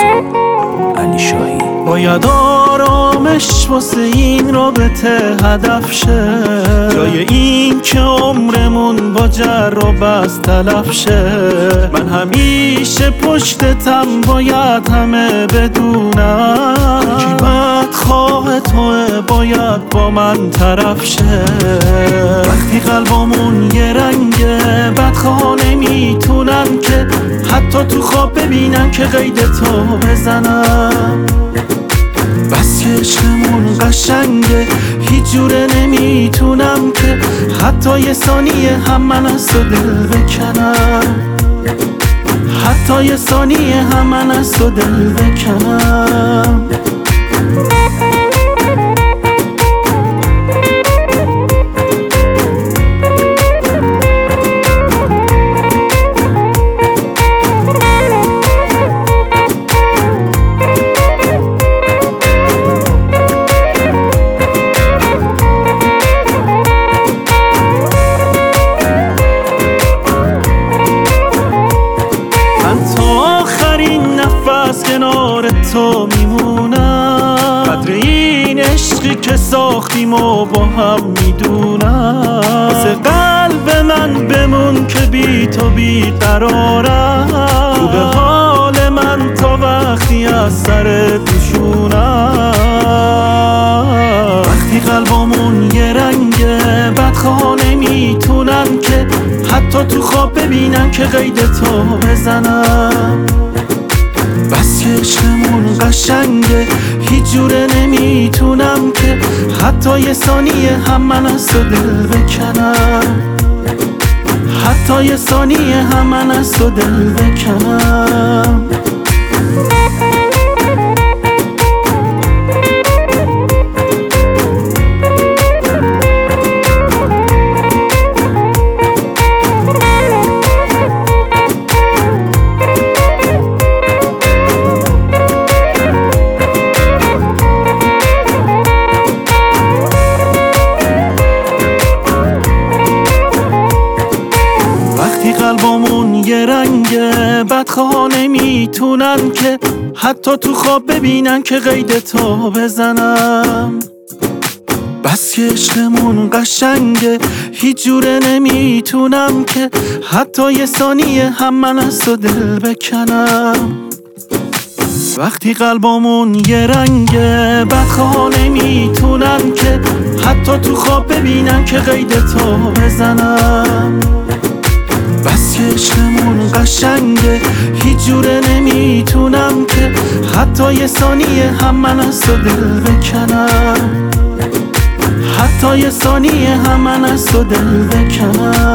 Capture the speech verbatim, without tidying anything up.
علی شاهی. باید آرامش واسه این رابطه هدف شه، جای این که عمرمون با جر و بس تلف شه. من همیشه پشتتم، باید همه بدونم کی بدخواه توه، باید با من طرف شه. وقتی قلبمون یه رنگه، بدخواه نمیتونن که حتی تو خواب ببینن که قید تو بزنم. بس که عشقمون قشنگه، هیچ جوره نمیتونم که حتی یه ثانیه هم من از تو دل بکنم، حتی یه ثانیه هم من از تو دل بکنم. از کنار تو میمونم، قدر این عشقی که ساختیم و با هم میدونم. واسه قلب من بمون که بی تو بی قرارم، تو به حال من تا وقتی از سر دوشونم. وقتی قلبمون یه رنگه، بدخواه نمیتونن که حتی تو خواب ببینن که قید تو بزنم. بس که عشقمون قشنگه، هیچ جوره نمیتونم که حتی یه ثانیه هم من از تو دل بکنم، حتی یه ثانیه هم من از تو دل بکنم. قلبمون یه رنگه، بدخواه نمیتونن که حتی تو خواب ببینن که قید تو بزنم. بس که عشقمون قشنگه، هیچ جوره نمیتونم که حتی یه ثانیه هم من از تو دل بکنم. وقتی قلبمون یه رنگه، بدخواه نمیتونن که حتی تو خواب ببینن که قید تو بزنم. بس که عشقمون قشنگه، هیچ جوره نمیتونم که حتی یه ثانیه هم من از تو دل بکنم، حتی یه ثانیه هم من از تو دل بکنم.